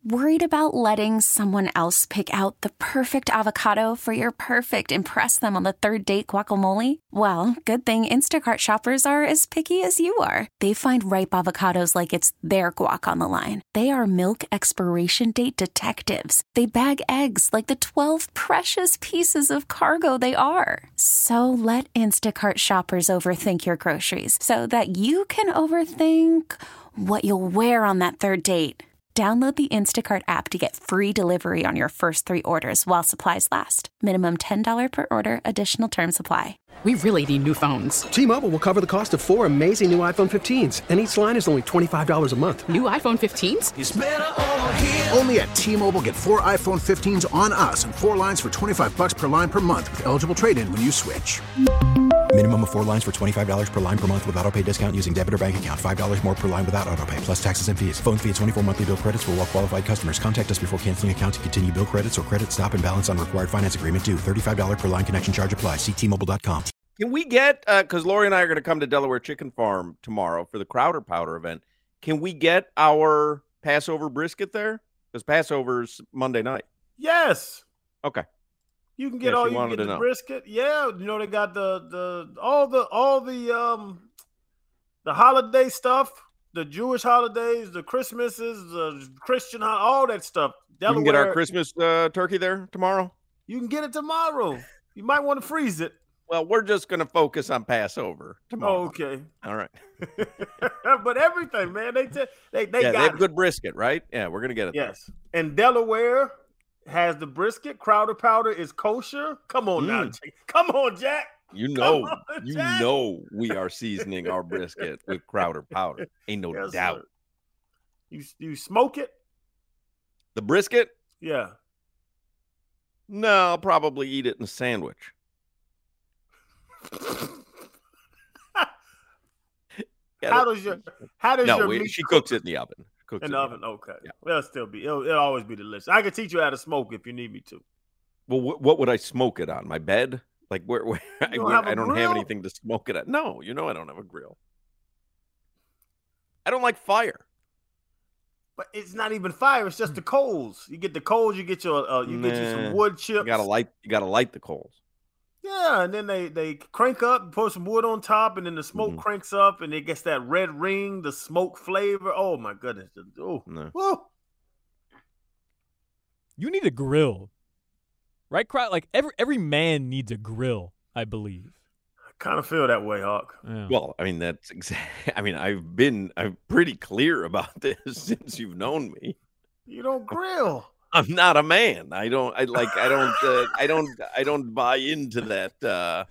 Worried about letting someone else pick out the perfect avocado for your perfect impress them on the third date guacamole? Well, good thing Instacart shoppers are as picky as you are. They find ripe avocados like it's their guac on the line. They are milk expiration date detectives. They bag eggs like the 12 precious pieces of cargo they are. So let Instacart shoppers overthink your groceries so that you can overthink what you'll wear on that third date. Download the Instacart app to get free delivery on your first 3 orders while supplies last. Minimum $10 per order. Additional terms apply. We really need new phones. T-Mobile will cover the cost of 4 amazing new iPhone 15s, and each line is only $25 a month. New iPhone 15s? It's better over here. Only at T-Mobile, get 4 iPhone 15s on us and 4 lines for $25 per line per month with eligible trade-in when you switch. Minimum of 4 lines for $25 per line per month with autopay discount using debit or bank account. $5 more per line without autopay, plus taxes and fees. Phone fee at 24 monthly bill credits for well-qualified customers. Contact us before canceling account to continue bill credits or credit stop and balance on required finance agreement due. $35 per line connection charge applies. See T-Mobile.com. Can we get, because Lori and I are going to come to Delaware Chicken Farm tomorrow for the Crowder Powder event. Can we get our Passover brisket there? Because Passover's Monday night. Yes. Okay. You can get all you can get the brisket. Yeah, you know they got all the holiday stuff, the Jewish holidays, the Christmases, the Christian, all that stuff. Delaware, we can get our Christmas turkey there tomorrow. You can get it tomorrow. You might want to freeze it. Well, we're just going to focus on Passover tomorrow. Oh, okay. All right. But everything, man, they have good brisket, right? Yeah, we're going to get it. Yes. And Delaware has the brisket. Crowder Powder is kosher. Come on now. Come on, Jack. You know we are seasoning our brisket with Crowder Powder. Ain't no doubt. Sir. You smoke it? The brisket? Yeah. No, I'll probably eat it in a sandwich. How does your meat she cooks it in the oven. In the oven, okay. Yeah. Well, it'll always be delicious. I can teach you how to smoke if you need me to. Well, what would I smoke it on? My bed? Like where I don't have anything to smoke it at. No, I don't have a grill. I don't like fire. But it's not even fire. It's just the coals. You get the coals. You get your get you some wood chips. You gotta light the coals. Yeah, and then they crank up, put some wood on top, and then the smoke cranks up, and it gets that red ring, the smoke flavor. Oh my goodness! Oh, no. Whoa. You need a grill, right? Like every man needs a grill, I believe. I kind of feel that way, Hawk. Yeah. Well, I mean that's exactly. I mean I'm pretty clear about this since you've known me. You don't grill. I'm not a man. I don't buy into that.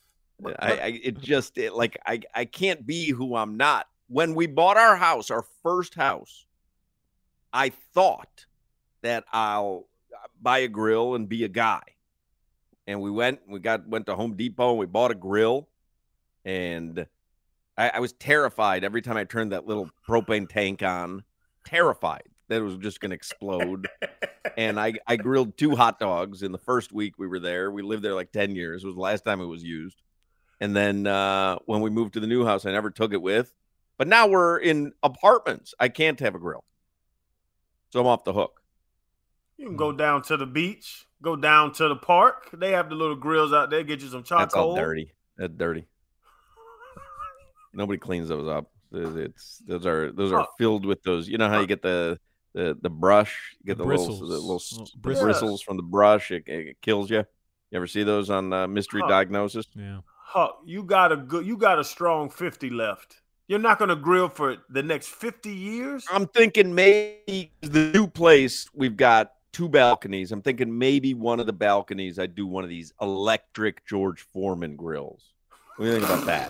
I can't be who I'm not. When we bought our first house, I thought that I'll buy a grill and be a guy. And we went to Home Depot and we bought a grill. And I was terrified every time I turned that little propane tank on. Terrified that it was just going to explode. And I grilled 2 hot dogs in the first week we were there. We lived there like 10 years. It was the last time it was used. And then when we moved to the new house, I never took it with. But now we're in apartments. I can't have a grill. So I'm off the hook. You can go down to the beach, go down to the park. They have the little grills out there. Get you some charcoal. That's all dirty. That's dirty. Nobody cleans those up. Those are filled with those. You know how you get the brush, you get the little bristles from the brush. It kills you. You ever see those on Mystery Diagnosis? Yeah. Huck, you got a strong 50 left. You're not going to grill for the next 50 years? I'm thinking maybe the new place, we've got 2 balconies. I'm thinking maybe one of the balconies I do one of these electric George Foreman grills. What do you think about that?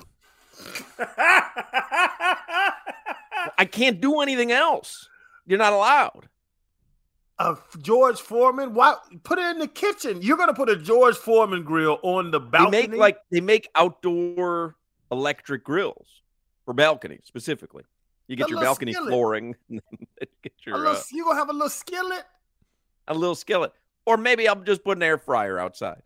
I can't do anything else. You're not allowed. George Foreman? Why put it in the kitchen? You're gonna put a George Foreman grill on the balcony. They make outdoor electric grills for balconies specifically. You get your balcony flooring. You gonna have a little skillet? A little skillet. Or maybe I'll just put an air fryer outside.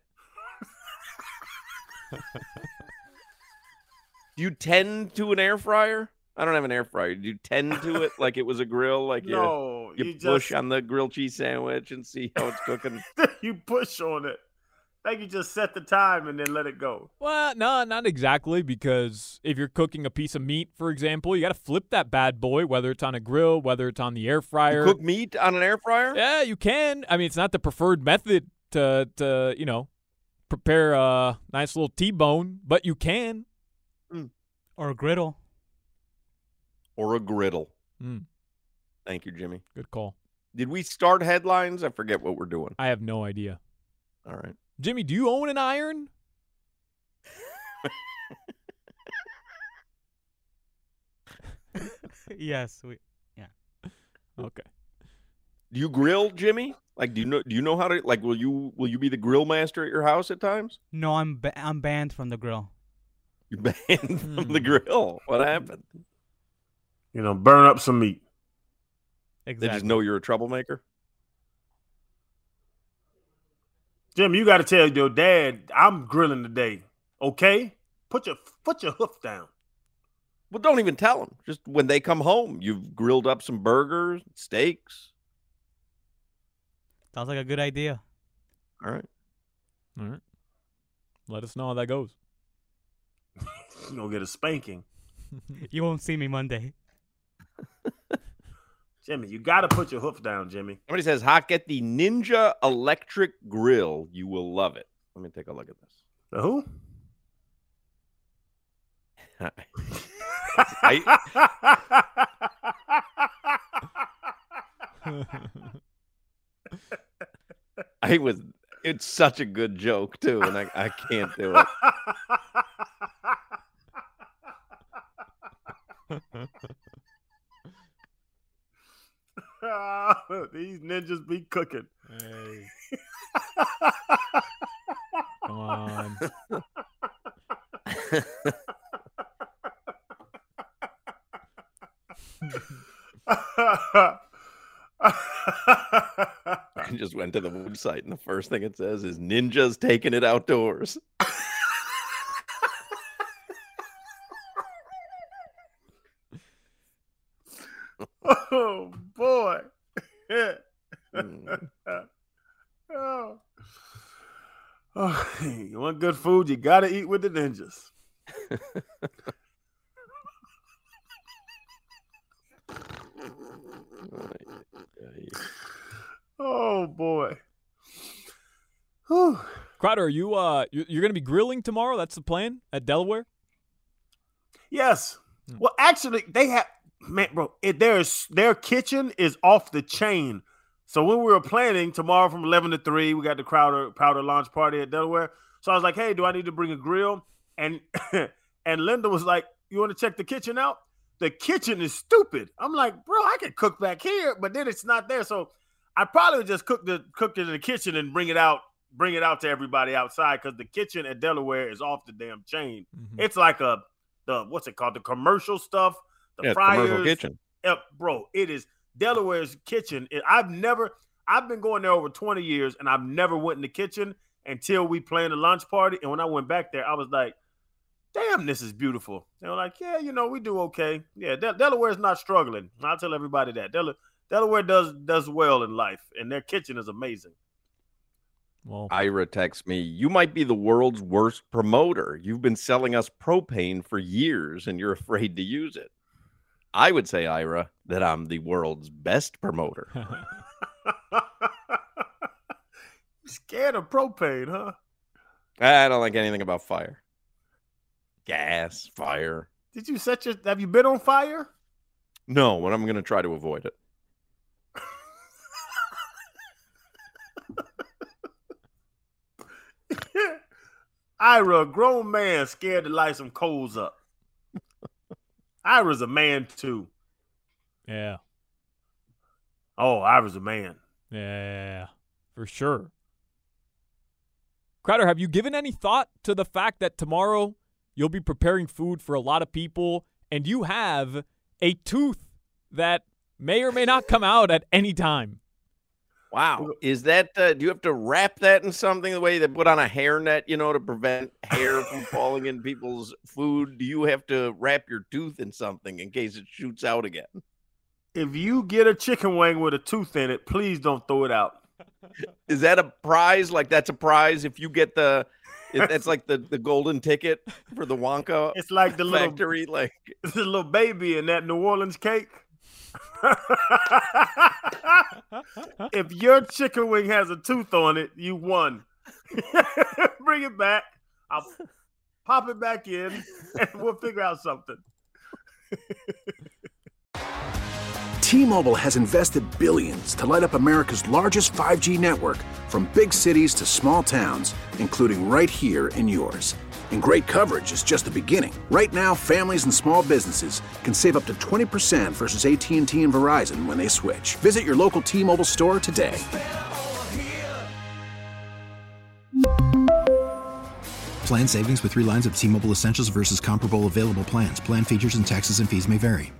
Do you tend to an air fryer? I don't have an air fryer. Do you tend to it like it was a grill? No. You push on the grilled cheese sandwich and see how it's cooking. You push on it. I think you just set the time and then let it go. Well, no, not exactly, because if you're cooking a piece of meat, for example, you got to flip that bad boy, whether it's on a grill, whether it's on the air fryer. You cook meat on an air fryer? Yeah, you can. I mean, it's not the preferred method to prepare a nice little T-bone, but you can. Or a griddle. Or a griddle. Thank you, Jimmy. Good call. Did we start headlines? I forget what we're doing. I have no idea. All right. Jimmy, do you own an iron? Yes. Okay. Do you grill, Jimmy? Like, do you know how to, like, will you be the grill master at your house at times? No, I'm banned from the grill. You're banned from the grill. What happened? Burn up some meat. Exactly. They just know you're a troublemaker? Jim, you got to tell your dad, I'm grilling today. Okay? Put your hoof down. Well, don't even tell them. Just when they come home, you've grilled up some burgers, steaks. Sounds like a good idea. All right. Let us know how that goes. You're going to get a spanking. You won't see me Monday. Jimmy, you got to put your hoof down, Jimmy. Somebody says, Hawk, get the Ninja electric grill. You will love it. Let me take a look at this. The who? It's such a good joke, too, and I can't do it. These ninjas be cooking. Hey. Come on. I just went to the website, and the first thing it says is ninjas taking it outdoors. Oh, boy. You want good food, you got to eat with the ninjas. Oh, boy. Whew. Crowder, are you you're going to be grilling tomorrow? That's the plan at Delaware? Yes. Well, actually, they have, man, bro, their kitchen is off the chain. So when we were planning tomorrow from 11 to 3, we got the powder launch party at Delaware. So I was like, hey, do I need to bring a grill? And Linda was like, you want to check the kitchen out? The kitchen is stupid. I'm like, bro, I can cook back here, but then it's not there. So I probably would just cook it in the kitchen and bring it out to everybody outside, because the kitchen at Delaware is off the damn chain. Mm-hmm. It's like what's it called? The commercial stuff, the fryers. Commercial kitchen. Bro, it is Delaware's kitchen. I've been going there over 20 years, and I've never went in the kitchen until we planned the lunch party. And when I went back there, I was like, damn, this is beautiful. They were like, yeah, we do okay. Yeah, Delaware's not struggling. I'll tell everybody that. Delaware does well in life, and their kitchen is amazing. Well, Ira texts me, you might be the world's worst promoter. You've been selling us propane for years, and you're afraid to use it. I would say, Ira, that I'm the world's best promoter. Scared of propane, huh? I don't like anything about fire. Gas, fire. Have you been on fire? No, but I'm going to try to avoid it. Ira, a grown man scared to light some coals up. Ira's a man too. Yeah. Oh, Ira's a man. Yeah, for sure. Crowder, have you given any thought to the fact that tomorrow you'll be preparing food for a lot of people, and you have a tooth that may or may not come out at any time? Wow. Is that, do you have to wrap that in something the way they put on a hairnet, to prevent hair from falling in people's food? Do you have to wrap your tooth in something in case it shoots out again? If you get a chicken wing with a tooth in it, please don't throw it out. Is that a prize? Like that's a prize if you get that's like the golden ticket for the Wonka. It's like the factory, it's the little baby in that New Orleans cake. If your chicken wing has a tooth on it, you won. Bring it back. I'll pop it back in, and we'll figure out something. T-Mobile has invested billions to light up America's largest 5G network, from big cities to small towns, including right here in yours. And great coverage is just the beginning. Right now, families and small businesses can save up to 20% versus AT&T and Verizon when they switch. Visit your local T-Mobile store today. Plan savings with 3 lines of T-Mobile Essentials versus comparable available plans. Plan features and taxes and fees may vary.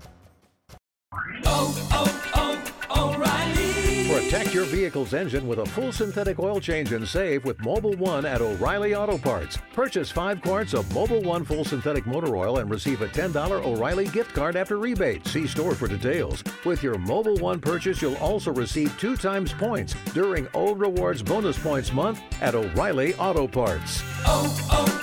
Protect your vehicle's engine with a full synthetic oil change and save with Mobil 1 at O'Reilly Auto Parts. Purchase 5 quarts of Mobil 1 full synthetic motor oil and receive a $10 O'Reilly gift card after rebate. See store for details. With your Mobil 1 purchase, you'll also receive 2 times points during O Rewards Bonus Points Month at O'Reilly Auto Parts.